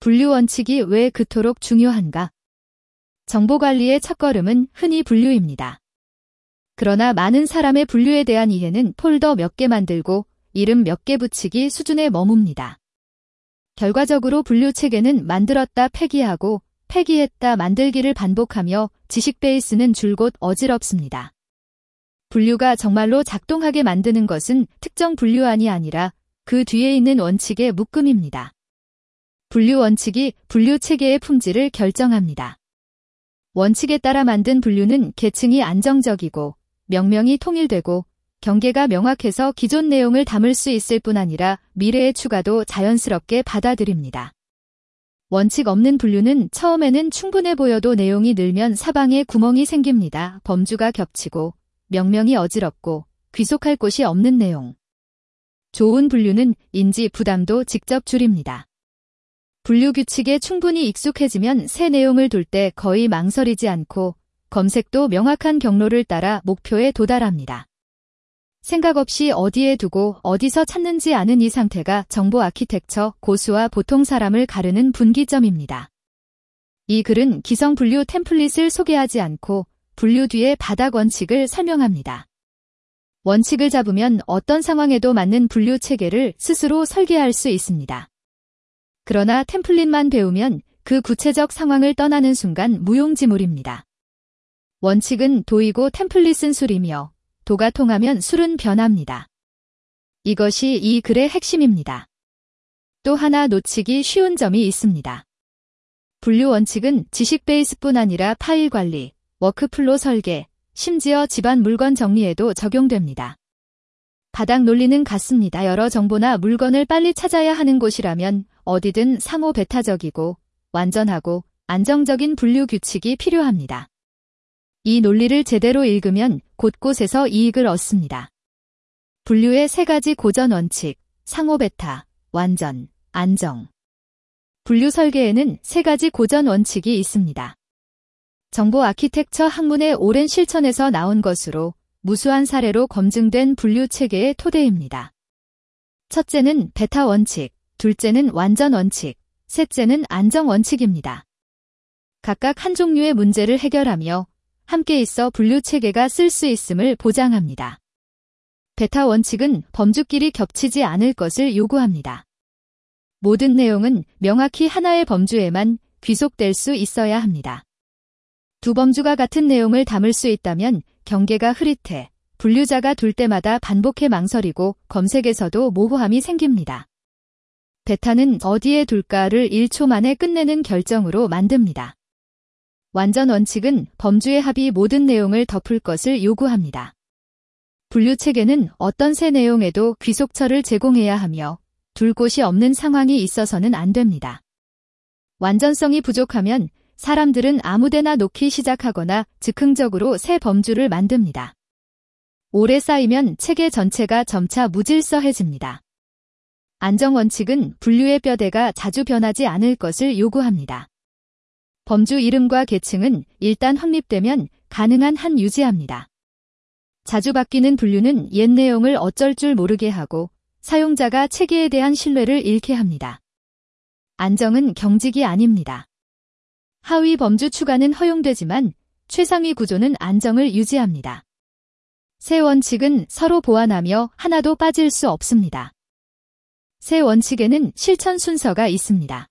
분류 원칙이 왜 그토록 중요한가? 정보관리의 첫걸음은 흔히 분류입니다. 그러나 많은 사람의 분류에 대한 이해는 폴더 몇 개 만들고 이름 몇 개 붙이기 수준에 머뭅니다. 결과적으로 분류 체계는 만들었다 폐기하고 폐기했다 만들기를 반복하며 지식 베이스는 줄곧 어지럽습니다. 분류가 정말로 작동하게 만드는 것은 특정 분류안이 아니라 그 뒤에 있는 원칙의 묶음입니다. 분류 원칙이 분류 체계의 품질을 결정합니다. 원칙에 따라 만든 분류는 계층이 안정적이고 명명이 통일되고 경계가 명확해서 기존 내용을 담을 수 있을 뿐 아니라 미래의 추가도 자연스럽게 받아들입니다. 원칙 없는 분류는 처음에는 충분해 보여도 내용이 늘면 사방에 구멍이 생깁니다. 범주가 겹치고 명명이 어지럽고 귀속할 곳이 없는 내용. 좋은 분류는 인지 부담도 직접 줄입니다. 분류 규칙에 충분히 익숙해지면 새 내용을 둘 때 거의 망설이지 않고 검색도 명확한 경로를 따라 목표에 도달합니다. 생각 없이 어디에 두고 어디서 찾는지 아는 이 상태가 정보 아키텍처 고수와 보통 사람을 가르는 분기점입니다. 이 글은 기성 분류 템플릿을 소개하지 않고 분류 뒤의 바닥 원칙을 설명합니다. 원칙을 잡으면 어떤 상황에도 맞는 분류 체계를 스스로 설계할 수 있습니다. 그러나 템플릿만 배우면 그 구체적 상황을 떠나는 순간 무용지물입니다. 원칙은 도이고 템플릿은 술이며 도가 통하면 술은 변합니다. 이것이 이 글의 핵심입니다. 또 하나 놓치기 쉬운 점이 있습니다. 분류 원칙은 지식 베이스뿐 아니라 파일 관리, 워크플로 설계, 심지어 집안 물건 정리에도 적용됩니다. 바닥 논리는 같습니다. 여러 정보나 물건을 빨리 찾아야 하는 곳이라면 어디든 상호 배타적이고 완전하고 안정적인 분류 규칙이 필요합니다. 이 논리를 제대로 읽으면 곳곳에서 이익을 얻습니다. 분류의 세 가지 고전 원칙, 상호 배타, 완전, 안정. 분류 설계에는 세 가지 고전 원칙이 있습니다. 정보 아키텍처 학문의 오랜 실천에서 나온 것으로 무수한 사례로 검증된 분류 체계의 토대입니다. 첫째는 베타 원칙, 둘째는 완전 원칙, 셋째는 안정 원칙입니다. 각각 한 종류의 문제를 해결하며 함께 있어 분류 체계가 쓸 수 있음을 보장합니다. 베타 원칙은 범주끼리 겹치지 않을 것을 요구합니다. 모든 내용은 명확히 하나의 범주에만 귀속될 수 있어야 합니다. 두 범주가 같은 내용을 담을 수 있다면 경계가 흐릿해 분류자가 둘 때마다 반복해 망설이고 검색에서도 모호함이 생깁니다. 베타는 어디에 둘까를 1초 만에 끝내는 결정으로 만듭니다. 완전 원칙은 범주의 합이 모든 내용을 덮을 것을 요구합니다. 분류 체계는 어떤 새 내용에도 귀속처를 제공해야 하며 둘 곳이 없는 상황이 있어서는 안 됩니다. 완전성이 부족하면 사람들은 아무데나 놓기 시작하거나 즉흥적으로 새 범주를 만듭니다. 오래 쌓이면 체계 전체가 점차 무질서해집니다. 안정 원칙은 분류의 뼈대가 자주 변하지 않을 것을 요구합니다. 범주 이름과 계층은 일단 확립되면 가능한 한 유지합니다. 자주 바뀌는 분류는 옛 내용을 어쩔 줄 모르게 하고 사용자가 체계에 대한 신뢰를 잃게 합니다. 안정은 경직이 아닙니다. 하위 범주 추가는 허용되지만 최상위 구조는 안정을 유지합니다. 새 원칙은 서로 보완하며 하나도 빠질 수 없습니다. 새 원칙에는 실천 순서가 있습니다.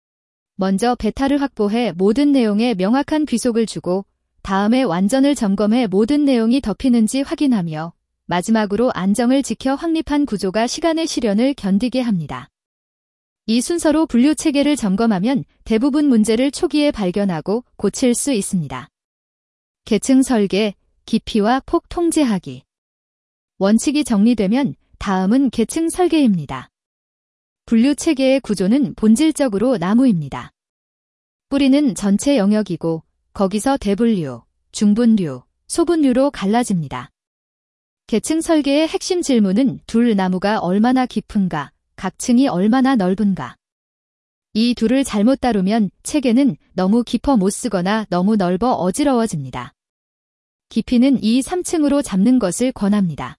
먼저 베타를 확보해 모든 내용에 명확한 귀속을 주고 다음에 완전을 점검해 모든 내용이 덮이는지 확인하며 마지막으로 안정을 지켜 확립한 구조가 시간의 시련을 견디게 합니다. 이 순서로 분류 체계를 점검하면 대부분 문제를 초기에 발견하고 고칠 수 있습니다. 계층 설계, 깊이와 폭 통제하기. 원칙이 정리되면 다음은 계층 설계입니다. 분류 체계의 구조는 본질적으로 나무입니다. 뿌리는 전체 영역이고 거기서 대분류, 중분류, 소분류로 갈라집니다. 계층 설계의 핵심 질문은 둘 나무가 얼마나 깊은가, 각 층이 얼마나 넓은가. 이 둘을 잘못 다루면 체계는 너무 깊어 못 쓰거나 너무 넓어 어지러워집니다. 깊이는 2, 3층으로 잡는 것을 권합니다.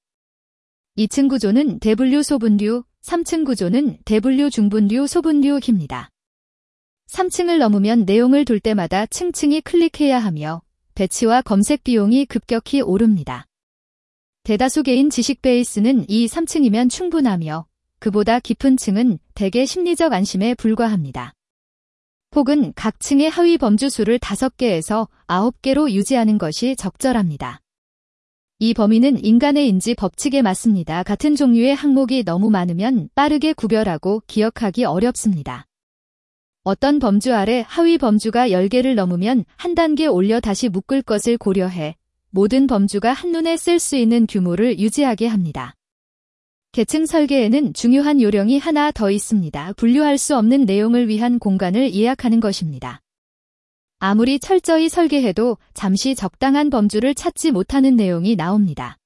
2층 구조는 대분류 소분류, 3층 구조는 대분류 중분류 소분류입니다. 3층을 넘으면 내용을 돌 때마다 층층이 클릭해야 하며 배치와 검색 비용이 급격히 오릅니다. 대다수 개인 지식 베이스는 이 3층이면 충분하며 그보다 깊은 층은 대개 심리적 안심에 불과합니다. 혹은 각 층의 하위 범주 수를 5개에서 9개로 유지하는 것이 적절합니다. 이 범위는 인간의 인지 법칙에 맞습니다. 같은 종류의 항목이 너무 많으면 빠르게 구별하고 기억하기 어렵습니다. 어떤 범주 아래 하위 범주가 10개를 넘으면 한 단계 올려 다시 묶을 것을 고려해 모든 범주가 한눈에 쓸 수 있는 규모를 유지하게 합니다. 계층 설계에는 중요한 요령이 하나 더 있습니다. 분류할 수 없는 내용을 위한 공간을 예약하는 것입니다. 아무리 철저히 설계해도 잠시 적당한 범주를 찾지 못하는 내용이 나옵니다.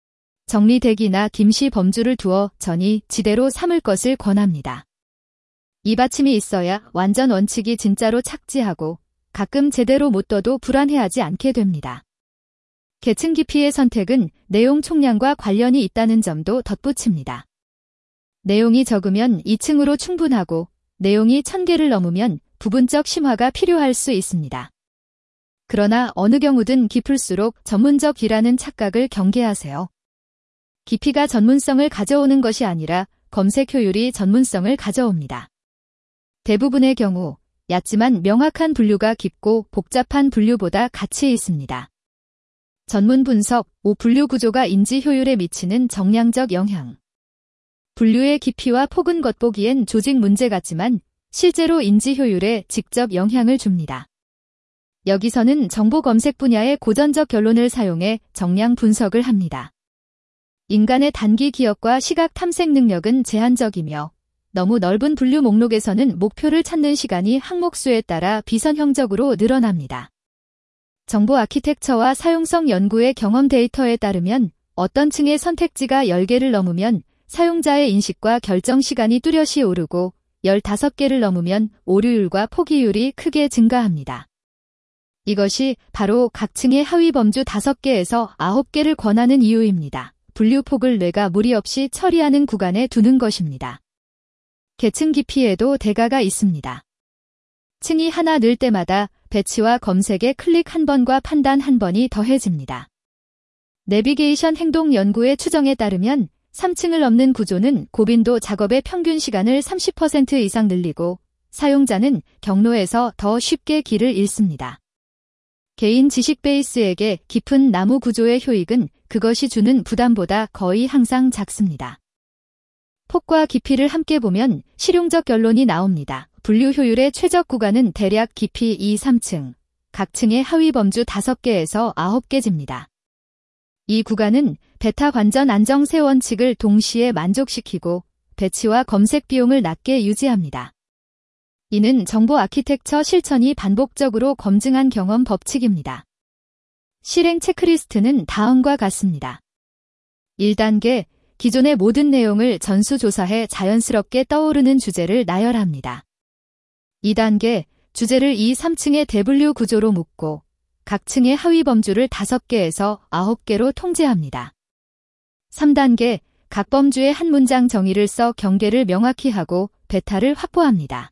정리대기나 김시 범주를 두어 전이 지대로 삼을 것을 권합니다. 이 받침이 있어야 완전 원칙이 진짜로 착지하고 가끔 제대로 못 둬도 불안해하지 않게 됩니다. 계층 깊이의 선택은 내용 총량과 관련이 있다는 점도 덧붙입니다. 내용이 적으면 2층으로 충분하고 내용이 1000개를 넘으면 부분적 심화가 필요할 수 있습니다. 그러나 어느 경우든 깊을수록 전문적이라는 착각을 경계하세요. 깊이가 전문성을 가져오는 것이 아니라 검색 효율이 전문성을 가져옵니다. 대부분의 경우 얕지만 명확한 분류가 깊고 복잡한 분류보다 가치 있습니다. 전문 분석 5. 분류 구조가 인지 효율에 미치는 정량적 영향. 분류의 깊이와 폭은 겉보기엔 조직 문제 같지만 실제로 인지 효율에 직접 영향을 줍니다. 여기서는 정보 검색 분야의 고전적 결론을 사용해 정량 분석을 합니다. 인간의 단기 기억과 시각 탐색 능력은 제한적이며 너무 넓은 분류 목록에서는 목표를 찾는 시간이 항목 수에 따라 비선형적으로 늘어납니다. 정보 아키텍처와 사용성 연구의 경험 데이터에 따르면 어떤 층의 선택지가 10개를 넘으면 사용자의 인식과 결정 시간이 뚜렷이 오르고 15개를 넘으면 오류율과 포기율이 크게 증가합니다. 이것이 바로 각 층의 하위 범주 5개에서 9개를 권하는 이유입니다. 분류폭을 뇌가 무리 없이 처리하는 구간에 두는 것입니다. 계층 깊이에도 대가가 있습니다. 층이 하나 늘 때마다 배치와 검색의 클릭 한 번과 판단 한 번이 더해집니다. 내비게이션 행동 연구의 추정에 따르면 3층을 넘는 구조는 고빈도 작업의 평균 시간을 30% 이상 늘리고 사용자는 경로에서 더 쉽게 길을 잃습니다. 개인 지식 베이스에게 깊은 나무 구조의 효익은 그것이 주는 부담보다 거의 항상 작습니다. 폭과 깊이를 함께 보면 실용적 결론이 나옵니다. 분류 효율의 최적 구간은 대략 깊이 2, 3층, 각 층의 하위 범주 5개에서 9개입니다. 이 구간은 베타 관전 안정세 원칙을 동시에 만족시키고 배치와 검색 비용을 낮게 유지합니다. 이는 정보 아키텍처 실천이 반복적으로 검증한 경험 법칙입니다. 실행 체크리스트는 다음과 같습니다. 1단계, 기존의 모든 내용을 전수조사해 자연스럽게 떠오르는 주제를 나열합니다. 2단계, 주제를 2, 3층의 대분류 구조로 묶고 각 층의 하위 범주를 5개에서 9개로 통제합니다. 3단계, 각 범주의 한 문장 정의를 써 경계를 명확히 하고 베타를 확보합니다.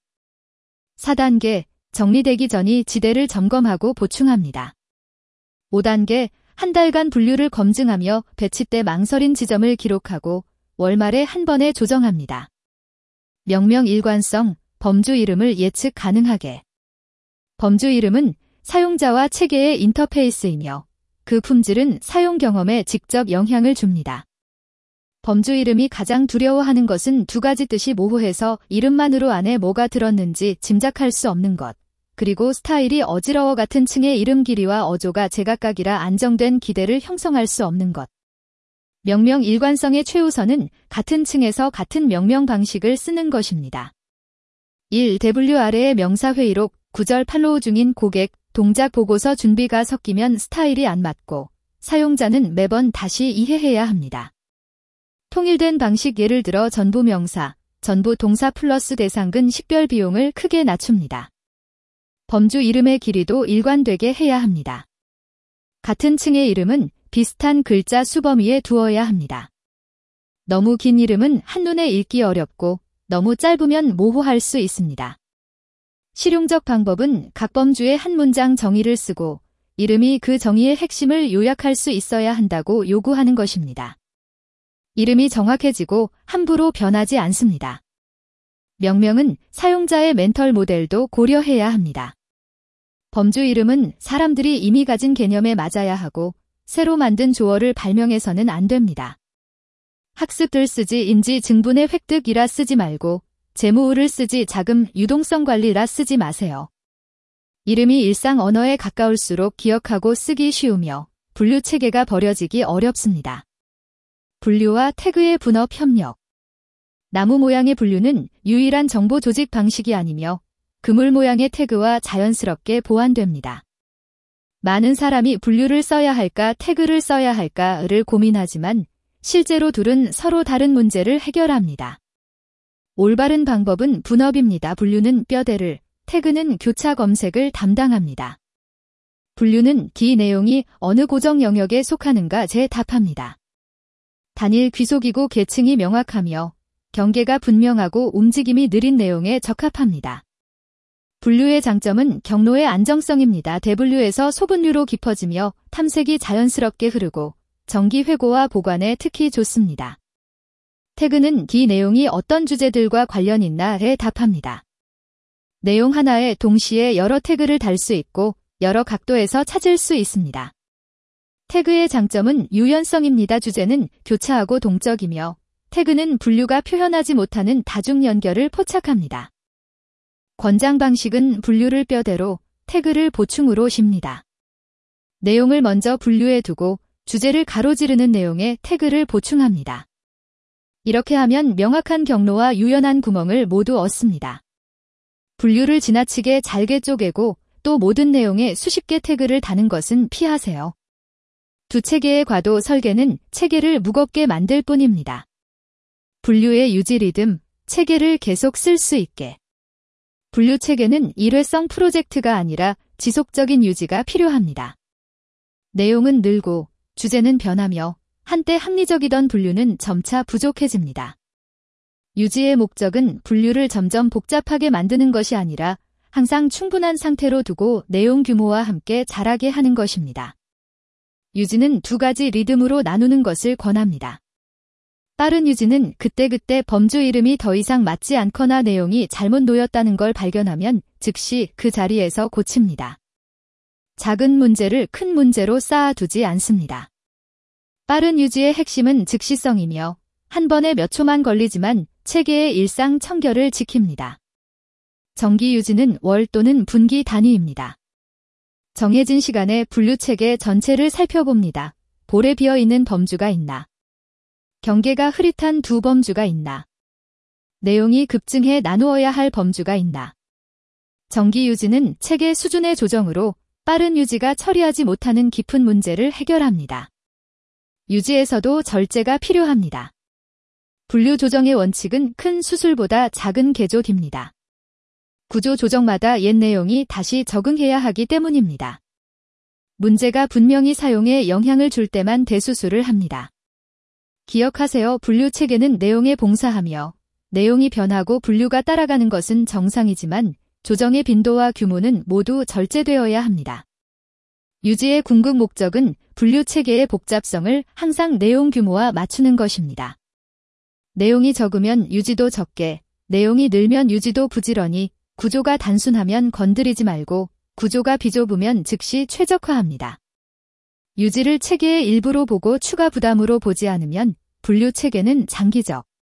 4단계, 정리되기 전이 지대를 점검하고 보충합니다. 5단계, 한 달간 분류를 검증하며 배치 때 망설인 지점을 기록하고 월말에 한 번에 조정합니다. 명명 일관성, 범주 이름을 예측 가능하게. 범주 이름은 사용자와 체계의 인터페이스이며 그 품질은 사용 경험에 직접 영향을 줍니다. 범주 이름이 가장 두려워하는 것은 두 가지 뜻이 모호해서 이름만으로 안에 뭐가 들었는지 짐작할 수 없는 것, 그리고 스타일이 어지러워 같은 층의 이름 길이와 어조가 제각각이라 안정된 기대를 형성할 수 없는 것. 명명 일관성의 최우선은 같은 층에서 같은 명명 방식을 쓰는 것입니다. 1. 대분류 아래의 명사회의록, 구절 팔로우 중인 고객, 동작 보고서 준비가 섞이면 스타일이 안 맞고 사용자는 매번 다시 이해해야 합니다. 통일된 방식 예를 들어 전부 명사, 전부 동사 플러스 대상근 식별 비용을 크게 낮춥니다. 범주 이름의 길이도 일관되게 해야 합니다. 같은 층의 이름은 비슷한 글자 수 범위에 두어야 합니다. 너무 긴 이름은 한눈에 읽기 어렵고 너무 짧으면 모호할 수 있습니다. 실용적 방법은 각 범주에 한 문장 정의를 쓰고 이름이 그 정의의 핵심을 요약할 수 있어야 한다고 요구하는 것입니다. 이름이 정확해지고 함부로 변하지 않습니다. 명명은 사용자의 멘털 모델도 고려해야 합니다. 범주 이름은 사람들이 이미 가진 개념에 맞아야 하고 새로 만든 조어를 발명해서는 안 됩니다. 학습을 쓰지 인지 증분의 획득이라 쓰지 말고 재무를 쓰지 자금 유동성 관리라 쓰지 마세요. 이름이 일상 언어에 가까울수록 기억하고 쓰기 쉬우며 분류 체계가 버려지기 어렵습니다. 분류와 태그의 분업 협력. 나무 모양의 분류는 유일한 정보 조직 방식이 아니며 그물 모양의 태그와 자연스럽게 보완됩니다. 많은 사람이 분류를 써야 할까 태그를 써야 할까를 고민하지만 실제로 둘은 서로 다른 문제를 해결합니다. 올바른 방법은 분업입니다. 분류는 뼈대를, 태그는 교차 검색을 담당합니다. 분류는 기 내용이 어느 고정 영역에 속하는가 재답합니다. 단일 귀속이고 계층이 명확하며 경계가 분명하고 움직임이 느린 내용에 적합합니다. 분류의 장점은 경로의 안정성입니다. 대분류에서 소분류로 깊어지며 탐색이 자연스럽게 흐르고 정기 회고와 보관에 특히 좋습니다. 태그는 기 내용이 어떤 주제들과 관련 있나에 답합니다. 내용 하나에 동시에 여러 태그를 달 수 있고 여러 각도에서 찾을 수 있습니다. 태그의 장점은 유연성입니다. 주제는 교차하고 동적이며 태그는 분류가 표현하지 못하는 다중 연결을 포착합니다. 권장 방식은 분류를 뼈대로, 태그를 보충으로 쉽니다. 내용을 먼저 분류해 두고 주제를 가로지르는 내용에 태그를 보충합니다. 이렇게 하면 명확한 경로와 유연한 구멍을 모두 얻습니다. 분류를 지나치게 잘게 쪼개고 또 모든 내용에 수십 개 태그를 다는 것은 피하세요. 두 체계의 과도 설계는 체계를 무겁게 만들 뿐입니다. 분류의 유지 리듬, 체계를 계속 쓸 수 있게. 분류 체계는 일회성 프로젝트가 아니라 지속적인 유지가 필요합니다. 내용은 늘고 주제는 변하며 한때 합리적이던 분류는 점차 부족해집니다. 유지의 목적은 분류를 점점 복잡하게 만드는 것이 아니라 항상 충분한 상태로 두고 내용 규모와 함께 자라게 하는 것입니다. 유지는 두 가지 리듬으로 나누는 것을 권합니다. 빠른 유지는 그때그때 범주 이름이 더 이상 맞지 않거나 내용이 잘못 놓였다는 걸 발견하면 즉시 그 자리에서 고칩니다. 작은 문제를 큰 문제로 쌓아두지 않습니다. 빠른 유지의 핵심은 즉시성이며 한 번에 몇 초만 걸리지만 체계의 일상 청결을 지킵니다. 정기 유지는 월 또는 분기 단위입니다. 정해진 시간에 분류 체계 전체를 살펴봅니다. 볼에 비어있는 범주가 있나? 경계가 흐릿한 두 범주가 있나? 내용이 급증해 나누어야 할 범주가 있나? 정기 유지는 체계 수준의 조정으로 빠른 유지가 처리하지 못하는 깊은 문제를 해결합니다. 유지에서도 절제가 필요합니다. 분류 조정의 원칙은 큰 수술보다 작은 개조입니다. 구조 조정마다 옛 내용이 다시 적응해야 하기 때문입니다. 문제가 분명히 사용에 영향을 줄 때만 대수술을 합니다. 기억하세요. 분류 체계는 내용에 봉사하며 내용이 변하고 분류가 따라가는 것은 정상이지만 조정의 빈도와 규모는 모두 절제되어야 합니다. 유지의 궁극 목적은 분류 체계의 복잡성을 항상 내용 규모와 맞추는 것입니다. 내용이 적으면 유지도 적게, 내용이 늘면 유지도 부지런히, 구조가 단순하면 건드리지 말고 구조가 비좁으면 즉시 최적화합니다. 유지를 체계의 일부로 보고 추가 부담으로 보지 않으면 분류 체계는 장기적